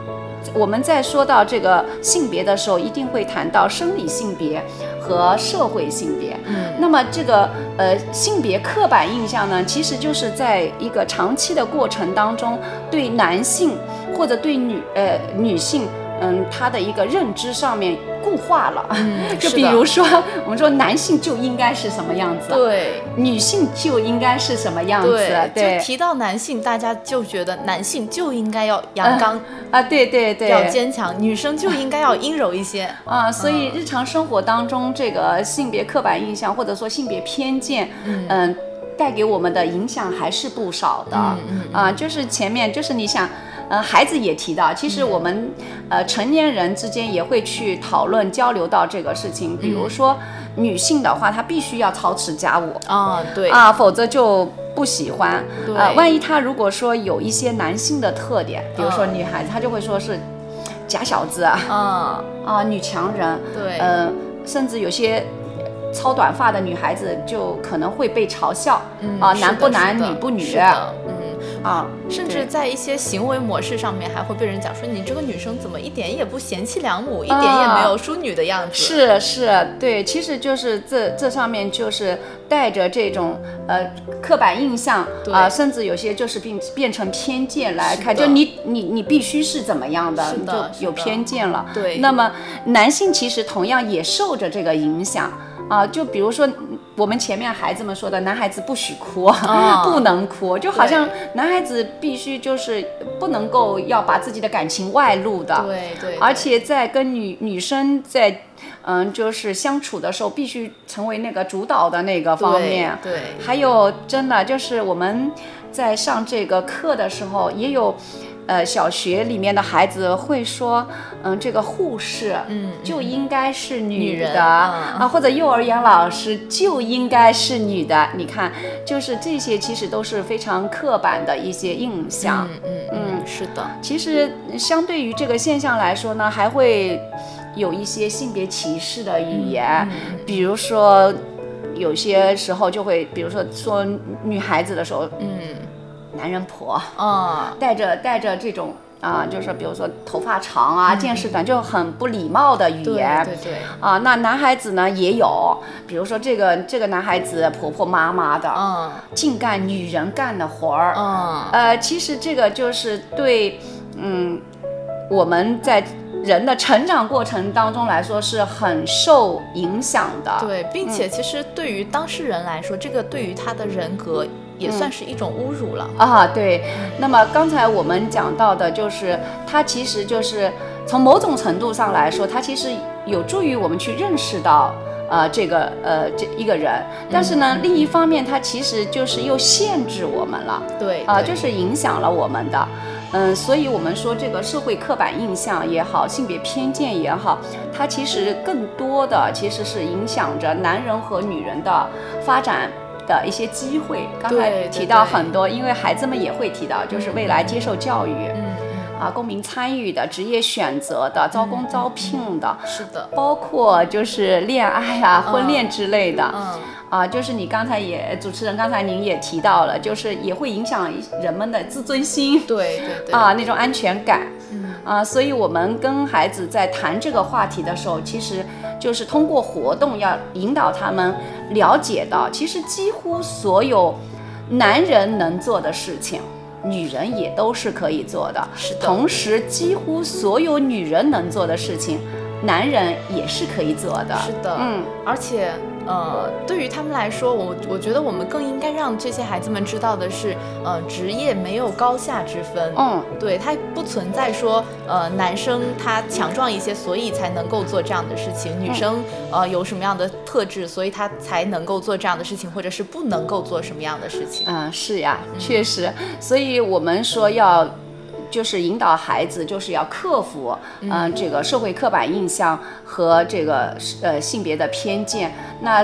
我们在说到这个性别的时候，一定会谈到生理性别和社会性别。 嗯， 那么这个呃性别刻板印象呢，其实就是在一个长期的过程当中，对男性或者对女呃女性，嗯，她的一个认知上面固化了。 嗯， 就比如说，我们说男性就应该是什么样子， 对， 女性就应该是什么样子， 对， 对， 就提到男性，大家就觉得男性就应该要阳刚、 呃、啊，对对对， 要坚强，女生就应该要阴柔一些啊。所以日常生活当中，这个性别刻板印象或者说性别偏见，嗯。呃带给我们的影响还是不少的。 嗯嗯嗯、 啊，就是前面就是你想，呃，孩子也提到，其实我们、嗯、呃成年人之间也会去讨论交流到这个事情，比如说、嗯、女性的话，她必须要操持家务啊，对啊，否则就不喜欢。 对， 呃，万一她如果说有一些男性的特点，比如说女孩子，她就会说是假小子啊， 啊啊，女强人， 对， 呃，甚至有些。超短发的女孩子就可能会被嘲笑， 嗯、 啊，男不男，女不女， 嗯啊， 甚至在一些行为模式上面还会被人讲说你这个女生怎么一点也不贤妻良母，啊、一点也没有淑女的样子。 是是，对，其实就是这这上面就是带着这种呃刻板印象啊、呃，甚至有些就是变变成偏见来看，就你你你必须是怎么样的， 是的就有偏见了。 对， 那么男性其实同样也受着这个影响。啊，就比如说我们前面孩子们说的，男孩子不许哭，哦、不能哭，就好像男孩子必须就是不能够要把自己的感情外露的， 对 对, 对， 而且在跟女女生在嗯就是相处的时候，必须成为那个主导的那个方面。 对，对还有真的就是我们在上这个课的时候也有。呃，小学里面的孩子会说，嗯，这个护士， 嗯， 就应该是女的、 女人啊、 啊，或者幼儿园老师就应该是女的。你看，就是这些其实都是非常刻板的一些印象。 嗯嗯嗯，是的。 其实相对于这个现象来说呢，还会有一些性别歧视的语言， 嗯嗯、 比如说有些时候就会，比如说说女孩子的时候， 嗯。 男人婆啊， 带着带着这种啊，就是比如说头发长啊、见识短，就很不礼貌的语言。 对对对。 啊，那男孩子呢也有，比如说这个这个男孩子婆婆妈妈的， 嗯， 净干女人干的活儿。 嗯。 呃，其实这个就是对，嗯，我们在人的成长过程当中来说是很受影响的。 对，并且其实对于当事人来说，嗯、这个对于他的人格。也算是一种侮辱了、 嗯、啊！对，那么刚才我们讲到的就是，它其实就是从某种程度上来说，它其实有助于我们去认识到，呃，这个呃这一个人。但是呢，嗯、另一方面，它其实就是又限制我们了。 对啊、呃，就是影响了我们的。嗯，所以我们说这个社会刻板印象也好，性别偏见也好，它其实更多的其实是影响着男人和女人的发展。的一些机会，刚才提到很多，因为孩子们也会提到，就是未来接受教育， 嗯啊，公民参与的、职业选择的、招工招聘的， 嗯、是的， 包括就是恋爱啊、 嗯、 婚恋之类的， 嗯， 啊，就是你刚才也主持人刚才您也提到了，就是也会影响人们的自尊心， 对对对， 啊，那种安全感。 嗯啊，所以我们跟孩子在谈这个话题的时候，其实就是通过活动要引导他们了解到，其实几乎所有男人能做的事情，女人也都是可以做的。 是的。 同时，几乎所有女人能做的事情，男人也是可以做的。 是的，嗯，而且。呃，对于他们来说，我我觉得我们更应该让这些孩子们知道的是，呃，职业没有高下之分。 嗯， 对，它不存在说，呃，男生他强壮一些，所以才能够做这样的事情；女生呃有什么样的特质，所以他才能够做这样的事情，或者是不能够做什么样的事情。 嗯，是呀，确实。所以我们说要。就是引导孩子，就是要克服，嗯、呃，这个社会刻板印象和这个呃性别的偏见。那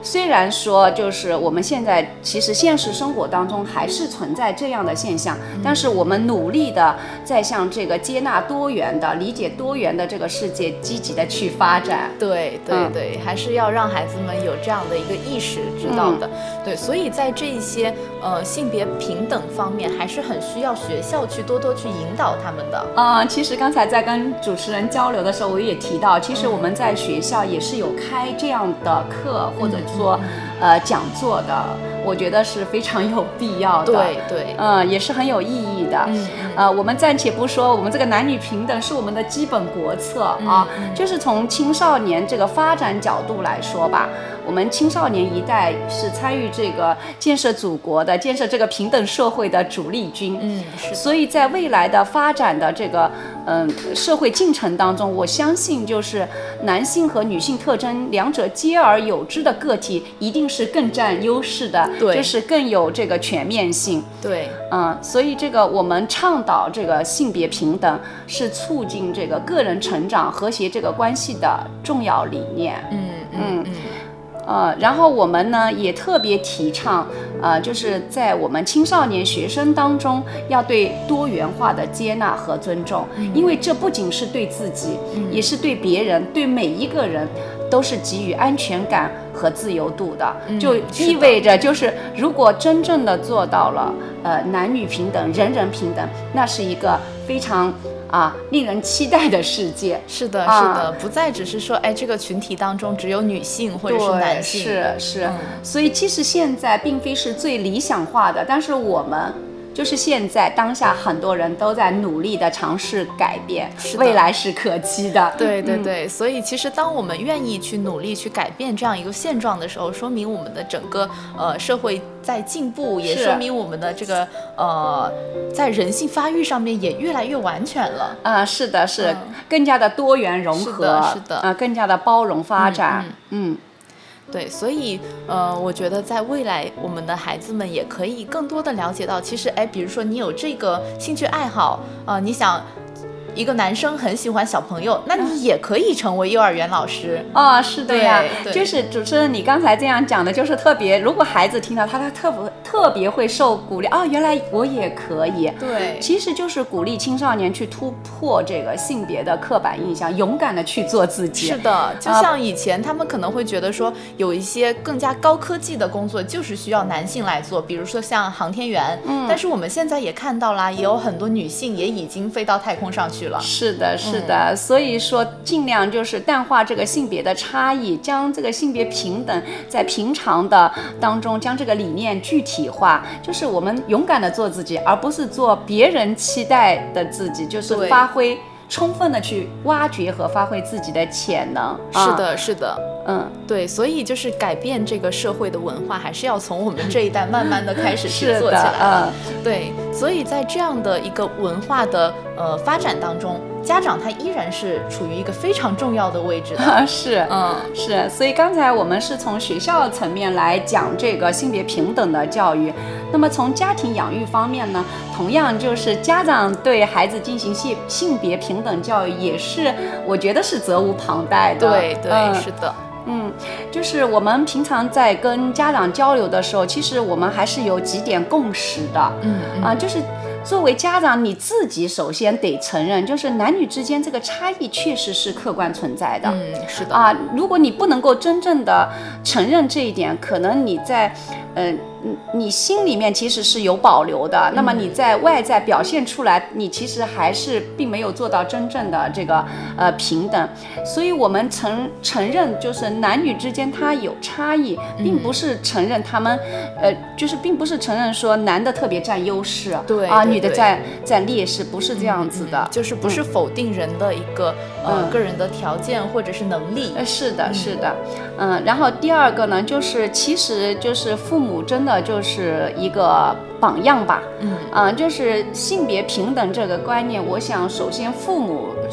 虽然说就是我们现在其实现实生活当中还是存在这样的现象，嗯、但是我们努力的在向这个接纳多元的、理解多元的这个世界积极的去发展。 对对对、嗯，还是要让孩子们有这样的一个意识知道的。嗯、对，所以在这一些呃性别平等方面，还是很需要学校去多多去引导他们的。 啊、呃，其实刚才在跟主持人交流的时候，我也提到，其实我们在学校也是有开这样的课，或者说、嗯、呃讲座的，我觉得是非常有必要的。 对对， 嗯、呃，也是很有意义的。嗯，呃，我们暂且不说，我们这个男女平等是我们的基本国策啊，嗯嗯、就是从青少年这个发展角度来说吧。我们青少年一代是参与这个建设祖国的、建设这个平等社会的主力军。 嗯，是。 所以在未来的发展的这个嗯、呃、社会进程当中，我相信就是男性和女性特征两者兼而有之的个体，一定是更占优势的， 对， 就是更有这个全面性。 对， 嗯，所以这个我们倡导这个性别平等，是促进这个个人成长、和谐这个关系的重要理念。 嗯嗯嗯。嗯呃，然后我们呢也特别提倡，呃，就是在我们青少年学生当中，要对多元化的接纳和尊重，嗯、因为这不仅是对自己，嗯、也是对别人，对每一个人都是给予安全感和自由度的。嗯、就意味着，就是如果真正的做到了，呃，男女平等、人人平等，那是一个非常。啊，令人期待的世界。 是的，是的，啊、不再只是说，哎，这个群体当中只有女性或者是男性， 是是、嗯。所以其实现在并非是最理想化的，但是我们就是现在当下很多人都在努力的尝试改变，未来是可期的。 对对对、嗯，所以其实当我们愿意去努力去改变这样一个现状的时候，说明我们的整个呃社会在进步，也说明我们的这个呃在人性发育上面也越来越完全了。 啊、呃，是的，是、嗯、更加的多元融合， 是的，是的， 啊、呃，更加的包容发展。嗯。嗯嗯对，所以呃，我觉得在未来，我们的孩子们也可以更多的了解到，其实，哎，比如说你有这个兴趣爱好，呃，你想一个男生很喜欢小朋友，那你也可以成为幼儿园老师。 哦，是的呀，就是主持人你刚才这样讲的，就是特别，如果孩子听到他，他特别特别会受鼓励啊，原来我也可以。 对， 其实就是鼓励青少年去突破这个性别的刻板印象，勇敢的去做自己。 是的，就像以前他们可能会觉得说，有一些更加高科技的工作就是需要男性来做，比如说像航天员。嗯，但是我们现在也看到啦，也有很多女性也已经飞到太空上去了。 是的，是的、嗯，所以说尽量就是淡化这个性别的差异，将这个性别平等在平常的当中将这个理念具体化，就是我们勇敢的做自己，而不是做别人期待的自己，就是发挥充分的去挖掘和发挥自己的潜能。 是的，啊、是的。 嗯， 对，所以就是改变这个社会的文化，还是要从我们这一代慢慢的开始去做起来了。嗯、对，所以在这样的一个文化的呃发展当中，家长他依然是处于一个非常重要的位置的。 是，嗯，是。所以刚才我们是从学校层面来讲这个性别平等的教育，那么从家庭养育方面呢，同样就是家长对孩子进行性性别平等教育，也是我觉得是责无旁贷的。 对对、嗯，是的。 嗯，就是我们平常在跟家长交流的时候，其实我们还是有几点共识的。嗯啊、呃，就是作为家长，你自己首先得承认，就是男女之间这个差异确实是客观存在的。 嗯，是的。 啊、呃，如果你不能够真正的承认这一点，可能你在呃你心里面其实是有保留的，那么你在外在表现出来，你其实还是并没有做到真正的这个呃平等。所以我们承承认，就是男女之间它有差异，并不是承认他们，呃，就是并不是承认说男的特别占优势， 对啊，女的在在劣势，不是这样子的， 嗯嗯、就是不是否定人的一个、嗯、呃个人的条件或者是能力。 呃，是的，是的，嗯，然后第二个呢，就是其实就是父母真的就是一个榜样吧，嗯，啊、呃，就是性别平等这个观念，我想首先父母是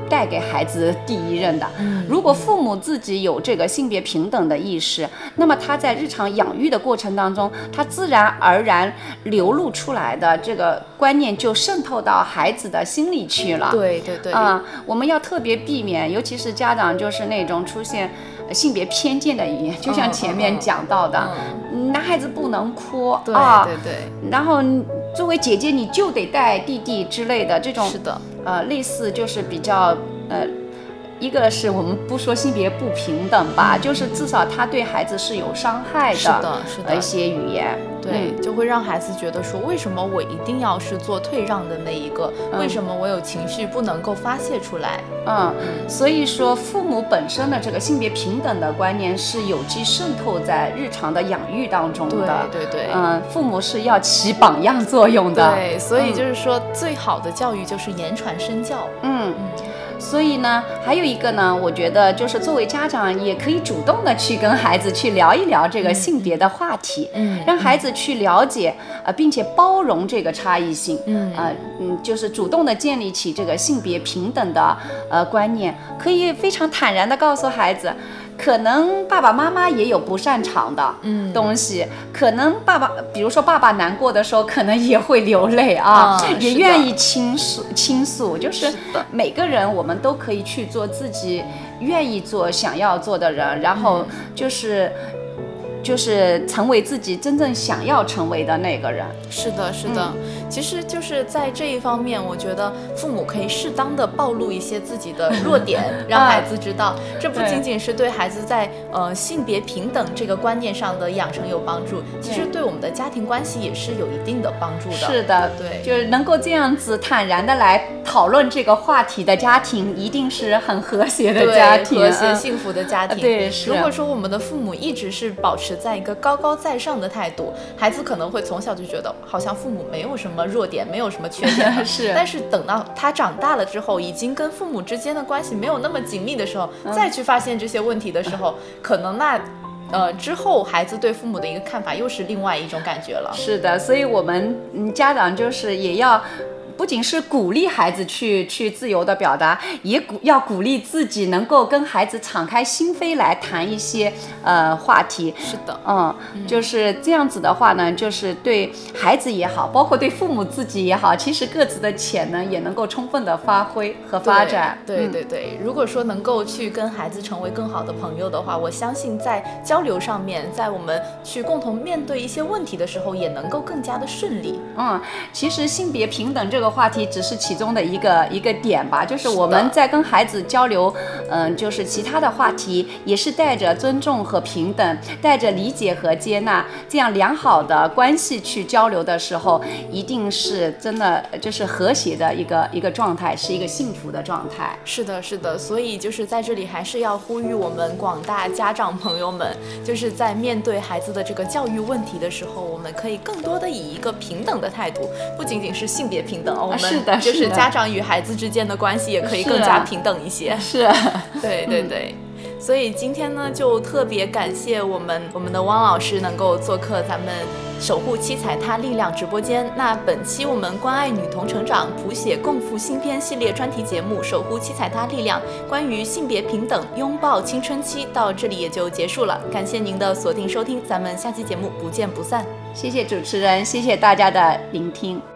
带给孩子第一任的。 嗯， 如果父母自己有这个性别平等的意识，那么他在日常养育的过程当中，他自然而然流露出来的这个观念就渗透到孩子的心里去了。 对对对， 啊、呃，我们要特别避免，尤其是家长就是那种出现性别偏见的语言，就像前面讲到的，嗯、男孩子不能哭， 对啊， 对对， 然后作为姐姐你就得带弟弟之类的这种， 是的， 呃，类似就是比较呃。一个是我们不说性别不平等吧，嗯、就是至少他对孩子是有伤害的， 是的，是的一些语言， 对，嗯、就会让孩子觉得说，为什么我一定要是做退让的那一个？嗯、为什么我有情绪不能够发泄出来？ 嗯，所以说父母本身的这个性别平等的观念是有机渗透在日常的养育当中的， 对对对， 嗯，父母是要起榜样作用的， 对，所以就是说，嗯、最好的教育就是言传身教， 嗯。嗯所以呢，还有一个呢，我觉得就是作为家长也可以主动的去跟孩子去聊一聊这个性别的话题， 嗯， 让孩子去了解，呃，并且包容这个差异性， 嗯， 呃，嗯，就是主动的建立起这个性别平等的呃观念，可以非常坦然的告诉孩子。可能爸爸妈妈也有不擅长的东西，嗯、可能爸爸，比如说爸爸难过的时候，可能也会流泪啊， 嗯、 也愿意倾诉倾诉。就是每个人，我们都可以去做自己愿意做、想要做的人，然后就是。嗯就是成为自己真正想要成为的那个人。 是的，是的、嗯，其实就是在这一方面，我觉得父母可以适当的暴露一些自己的弱点，让孩子知道，这不仅仅是对孩子在呃性别平等这个观念上的养成有帮助，其实对我们的家庭关系也是有一定的帮助的。 是的， 对， 就是能够这样子坦然的来讨论这个话题的家庭，一定是很和谐的家庭， 和谐幸福的家庭。 嗯、对，是。 如果说我们的父母一直是保持在一个高高在上的态度，孩子可能会从小就觉得好像父母没有什么弱点，没有什么缺点是。 但是等到他长大了之后，已经跟父母之间的关系没有那么紧密的时候，嗯、再去发现这些问题的时候，嗯、可能那呃之后孩子对父母的一个看法又是另外一种感觉了。 是的，所以我们家长就是也要。不仅是鼓励孩子去去自由的表达，也鼓要鼓励自己能够跟孩子敞开心扉来谈一些呃话题。 是的， 嗯，嗯就是这样子的话呢，就是对孩子也好，包括对父母自己也好，其实各自的潜能也能够充分的发挥和发展。 对对 对, 对、嗯，如果说能够去跟孩子成为更好的朋友的话，我相信在交流上面，在我们去共同面对一些问题的时候，也能够更加的顺利。 嗯，其实性别平等这个。这个话题只是其中的一个一个点吧，就是我们在跟孩子交流，嗯、呃，就是其他的话题也是带着尊重和平等，带着理解和接纳，这样良好的关系去交流的时候，一定是真的就是和谐的一个一个状态，是一个幸福的状态。 是的，是的，所以就是在这里还是要呼吁我们广大家长朋友们，就是在面对孩子的这个教育问题的时候，我们可以更多的以一个平等的态度，不仅仅是性别平等。我们就是家长与孩子之间的关系也可以更加平等一些。 是、啊， 对对对。嗯、所以今天呢，就特别感谢我们我们的汪老师能够做客咱们守护七彩他力量直播间。那本期我们关爱女童成长、谱写共赴新篇系列专题节目《守护七彩他力量》，关于性别平等、拥抱青春期，到这里也就结束了。感谢您的锁定收听，咱们下期节目不见不散。 谢谢主持人，谢谢大家的聆听。